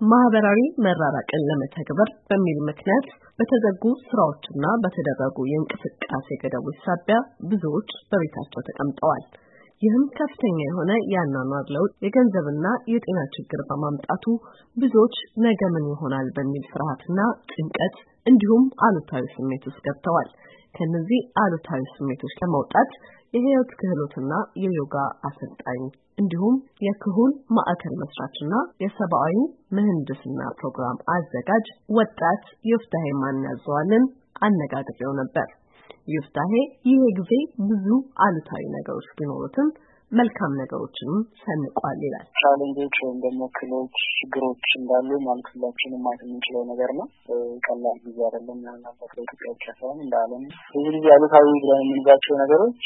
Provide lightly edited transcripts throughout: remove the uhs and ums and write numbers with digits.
ማህበራዊ መራራቅን ለመተግበር በሚል ምክንያት በተዘጉ ስራዎችና በተደረጉ የእንቅስቃሴ ገደቦች ሳቢያ ብዙዎች በቤታቸው ተቀምጠዋል። ይህም ከፍተኛ የሆነ የአኗኗር ለውጥ የገንዘብና የጤና ችግር በማምጣቱ ብዙዎች ነገ ምን ይሆናል በሚል ፍርሃትና ጭንቀት እንዲሁም አሉታዊ ስሜት ውስጥ ገብተዋል። ከነዚህ አሉታዊ ስሜቶች ለመውጣት የህይወት ክህሎትና የዮጋ አሰልጣኝ እንዲሁም የክሁን ማዕከል መስራችና የሰብአዊ ምህንድስና ፕሮግራም አዘጋጅ ወጣት ይፍታሄ ማናዘዋልን አነጋግሬው ነበር። ይፍታሄ ይሄ ጊዜ ብዙ አሉታዊ ነገሮች ቢኖሩትም መልካም ነገሮችንም ሰንቋል ይላል። ቻሌንጆች ወይም ደግሞ ክሎች ችግሮች እንዳሉ ማለትላችንም ማለት የምንችለው ነገር ነው። ቀላል ጊዜ አይደለም። ምናልባት በኢትዮጵያ ብቻ ሳይሆን እንደ ዓለም ብዙ ጊዜ አሉታዊ ብለን የምንላቸው ነገሮች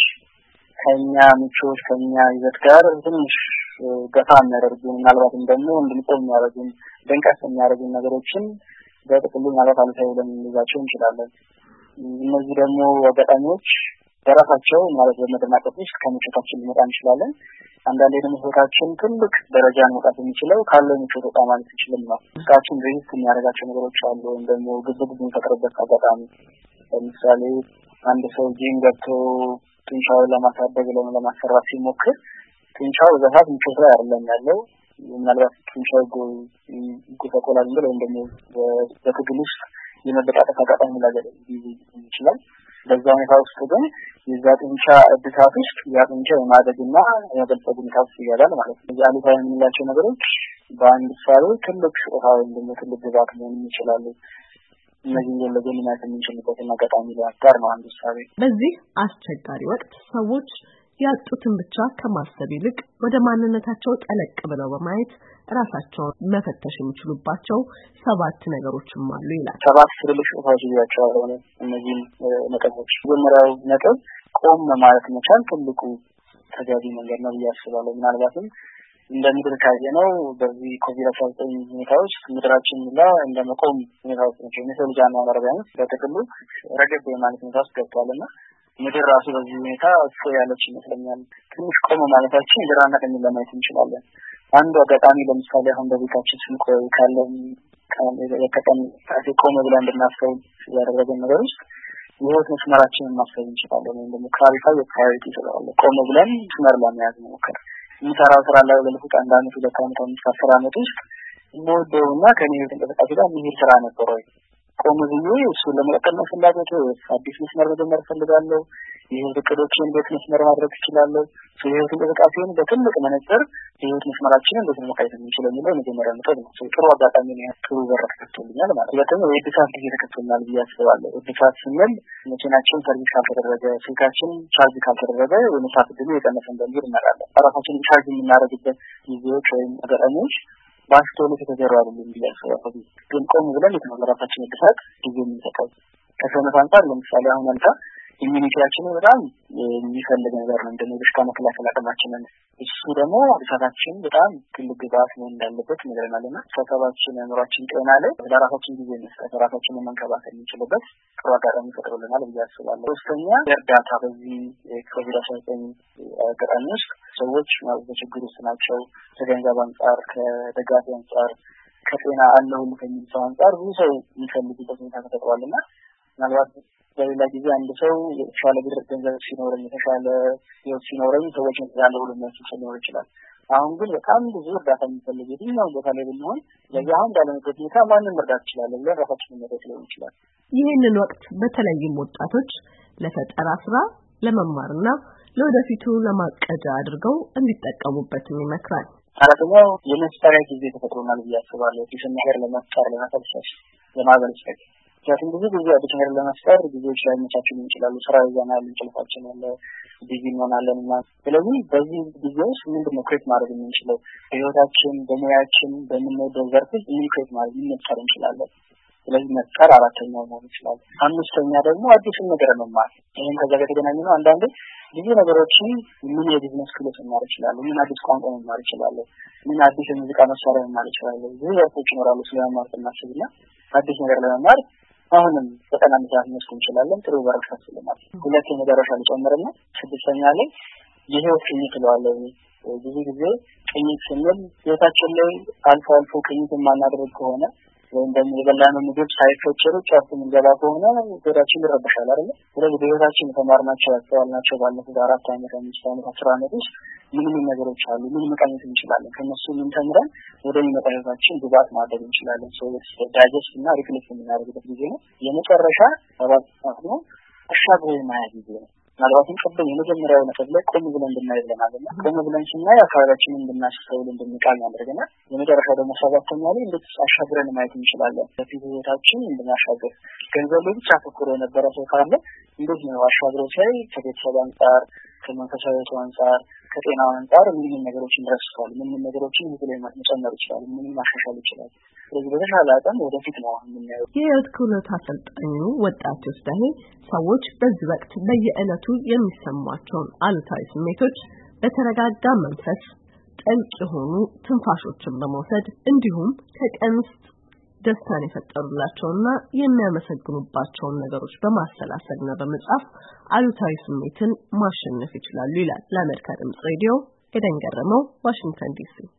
ከኛ ምቾት ከኛ ይዘት ጋር ትንሽ ገፋ የሚያደርጉን ምናልባትም ደግሞ እንድንቆም የሚያደርጉን ደንቃስ የሚያደርጉን ነገሮችን በጥቅሉ ማለት አሉታዊ ብለን ልንላቸው እንችላለን። እነዚህ ደግሞ አጋጣሚዎች በራሳቸው ማለት በመደናቀፍ ውስጥ ከምቾታችን ሊመጣ እንችላለን። አንዳንዴ ደግሞ ህይወታችን ትልቅ ደረጃ መውጣት የሚችለው ካለው ምቾት ወጣ ማለት ይችላል ነው። ውስጣችን ሬዚስት የሚያደርጋቸው ነገሮች አሉ። ወይም ደግሞ ግብግብ የሚፈጥርበት አጋጣሚ ለምሳሌ አንድ ሰው ጂም ገብቶ ጡንቻውን ለማሳደግ ለማሰራት ሲሞክር ጡንቻው በዛት ምቾት ላይ አይደለም ያለው። ምናልባት ጡንቻው ጉተቆላል ወይም ደግሞ በትግል ውስጥ የመበጣጠፍ አጋጣሚ ሊያገኝ ይችላል። በዛ ሁኔታ ውስጥ ግን የዛ ጡንቻ እድሳት ውስጥ ያ ጡንቻ የማደግና የመበልጸግ ሁኔታ ውስጥ ይገባል ማለት ነው። አሉታዊ የምንላቸው ነገሮች በአንድ ሳሌ ትልቅ ስጦታ ወይም ደግሞ ትልቅ ግባት መሆን ይችላሉ። እነዚህ ለገና የምንችልበት አጋጣሚ ሊያጋር ነው አንዱ ሳሌ። በዚህ አስቸጋሪ ወቅት ሰዎች ያጡትን ብቻ ከማሰብ ይልቅ ወደ ማንነታቸው ጠለቅ ብለው በማየት ራሳቸውን መፈተሽ የሚችሉባቸው 7 ነገሮችም አሉ ይላል። 7 ትልልቅ ስጦታዎች ይያቻሉ። እነዚህ ነጥቦች መጀመሪያው ነጥብ ቆም ማለት መቻል ትልቁ ተገቢ መንገድ ነው ያስባለሁ። ምናልባትም እንደምድር ካየነው በዚህ ኮቪድ-19 ሁኔታዎች ምድራችን ላይ እንደመቆም ሁኔታዎች ናቸው። የሰልጃና ማረጋን በጥቅሉ ረገብ የማለት ሁኔታ ውስጥ ገብቷልና ምድር ራሱ በዚህ ሁኔታ እኮ ያለች ይመስለኛል። ትንሽ ቆም ማለታችን ግራና ቀኝ ለማየት እንችላለን። አንዱ አጋጣሚ ለምሳሌ አሁን በቤታችን ስንቆይ ካለን የከተም ቆም ብለን እንድናስብ ያደረገን ነገር ውስጥ የህይወት መስመራችንን ማሰብ እንችላለን። ወይም ደግሞ ክላሪፋይ ፕራዮሪቲ ይችላል። ቆም ብለን መስመር ለመያዝ መሞከር የሚሰራው ስራ ላይ ለለፉት አንድ አመት 2 አመት 5 አመት ውስጥ ሞዴውና ከኔ እንቅስቃሴ ጋር ምን ስራ ነበር ወይ ቆም ብዬ እሱ ለመቀጠል ፍላጎት አዲስ መስመር መጀመር ፈልጋለሁ። ይሄን እቅዶችን በመስመር ማድረግ ይችላል። ስለዚህ እንቅስቃሴውን በትልቅ መነጽር የህይወት መስመራችንን በትልቅ ማየት እንችላለን የሚለው መጀመሪያ ነው። ጥሩ አጋጣሚ ነው። ጥሩ በረከት ተከትሎኛል ማለት ነው። በተለይ የድሳት ጊዜ ተከትሎናል ብዬ አስባለሁ። ድሳት ስንል መኪናችን ሰርቪስ ካልተደረገ ስልካችን ቻርጅ ካልተደረገ የመሳት ድል የቀነሰ እንደሚል እናራለን። ራሳችንን ቻርጅ የምናደርግበት ጊዜዎች ወይም አጋጣሚዎች ባስቶሎ ተተዘራሩ እንዲያስፈልግ ግን ቆም ብለን የተመረጣችን ድሳት ጊዜ የሚሰጠው ከሰነፍ አንፃር ለምሳሌ አሁን አንተ ኢሚኒቲያችን በጣም የሚፈልግ ነገር ነው። እንደዚህ በሽታ መከላከል አቅማችንን እሱ ደግሞ ድሳታችን በጣም ትልቅ ግባት ነው እንዳለበት ነገርናልና ሰተባችን አእምሮአችን ጤና ላይ ለራሳችን ጊዜ መስጠት ራሳችንን መንከባከብ እንችልበት ጥሩ አጋጣሚ ፈጥሮልናል ብዬ አስባለሁ። ሶስተኛ እርዳታ በዚህ ኮቪድ-19 አጋጣሚ ውስጥ ሰዎች በችግር ውስጥ ናቸው። ከገንዘብ አንፃር ከደጋፊ አንፃር ከጤና አለው ከሚል አንፃር ብዙ ሰው የሚፈልጉበት ሁኔታ ተፈጥሯልና ምናልባት በሌላ ጊዜ አንድ ሰው የተሻለ ብር ገንዘብ ሲኖረኝ የተሻለ ህይወት ሲኖረኝ ሰዎች ያለው ሁሉ መስሎ ሊኖር ይችላል። አሁን ግን በጣም ብዙ እርዳታ የሚፈልግ የትኛው ቦታ ላይ ብንሆን ለዚህ አሁን ባለንበት ሁኔታ ማንም መርዳት ይችላል ለራሳችን መረዳት ሊሆን ይችላል። ይህንን ወቅት በተለይም ወጣቶች ለፈጠራ ስራ ለመማርና ለወደፊቱ ለማቀድ አድርገው እንዲጠቀሙበት ይመክራል። አራተኛው የመስጠሪያ ጊዜ ተፈጥሮናል ብዬ አስባለሁ። ይህን ነገር ለማስቀር ለማፈልሰፍ ለማበልጸግ ያቱን ብዙ ጊዜ አዲስ ነገር ለማስቀር ጊዜዎች ላይ መቻችን ይችላል። ስራ ይዘናል እንችላለን አለ ቢዚ እንሆናለንና ስለዚህ በዚህ ጊዜ ውስጥ ምንድነው ክሬት ማድረግ የምንችለው በህይወታችን በሙያችን በምንወደው ዘርፍ ምን ክሬት ማድረግ እንችላለን። ስለዚህ መስቀር አራተኛው ነው ይችላል። አምስተኛ ደግሞ አዲስ ነገር መማር ይሄን ከዛ ጋር ተገናኝ ነው። አንዳንዴ ብዙ ነገሮችን ምን የቢዝነስ ክሎስ መማር ይችላል። ምን አዲስ ቋንቋ መማር ይችላል። ምን አዲስ የሙዚቃ መሳሪያ መማር ይችላል። ብዙ ዘርፎች ይኖራሉ ስለማር ተናስብና አዲስ ነገር ለመማር አሁንም በጣም አንዳንድ መስኩ እንችላለን። ጥሩ በረከት ስለማለት ሁለተኛ ደረጃ ጨምረና ስድስተኛ ላይ የህይወት የሚጥለው ብዙ ጊዜ ቅኝት ስንል ህይወታችን ላይ አልፎ ቅኝት የማናደርግ ከሆነ ወይም ደግሞ የበላነው ምግብ ሳይፈጭሩ ጫፍ ምንገባ ከሆነ ወዳችን ይረበሻል አይደል? ስለዚህ ህይወታችን ተማርናቸው ያስተዋልናቸው ባለፉት 4 ዓመት 5 ዓመት 10 ዓመት ውስጥ ምን ነገሮች አሉ ምን መቃኘት እንችላለን ከነሱ ምን ተምረን ወደ ህይወታችን ግባት ማድረግ እንችላለን ዳይጀስት እና ሪፍሌክት የምናደርግበት ጊዜ ነው። የመጨረሻ 7 ዓመት ነው አሻግሮ የማያዝ ጊዜ ነው። ምናልባትም ቀደም የመጀመሪያው ነጥብ ላይ ቆም ብለን እንድናይለናልና ቆም ብለን ስናይ አካባቢያችንን እንድናስተውል እንድንቃኝ ያደርገናል። የመጨረሻው ደግሞ 7ኛው ላይ እንዴት አሻግረን ማየት እንችላለን በፊት ህይወታችን እንድናሻግር ገንዘብ ላይ ብቻ ተኮር የነበረ ሰው ካለ እንዴት ነው አሻግሮ ሲያይ ከቤተሰብ አንፃር ከመንፈሳዊ አንፃር ከጤናው አንፃር ምን ነገሮችን ረስተዋል ምን ነገሮችን ሁሉ መጨመር ይችላል ምን ማሻሻል ይችላል። ስለዚህ በተሻለ አቅም ወደፊት ነው የምናየው። የህይወት ክህሎት አሰልጣኙ ወጣት ወስዳሄ ሰዎች በዚህ ወቅት በየዕለቱ የሚሰማቸውን አሉታዊ ስሜቶች በተረጋጋ መንፈስ ጥልቅ የሆኑ ትንፋሾችን በመውሰድ እንዲሁም ከቀን ውስጥ ደስታን የፈጠሩላቸውና የሚያመሰግኑባቸውን ነገሮች በማሰላሰልና በመጻፍ አሉታዊ ስሜትን ማሸነፍ ይችላሉ ይላል። ለአሜሪካ ድምጽ ሬዲዮ ኤደን ገረመው ዋሽንግተን ዲሲ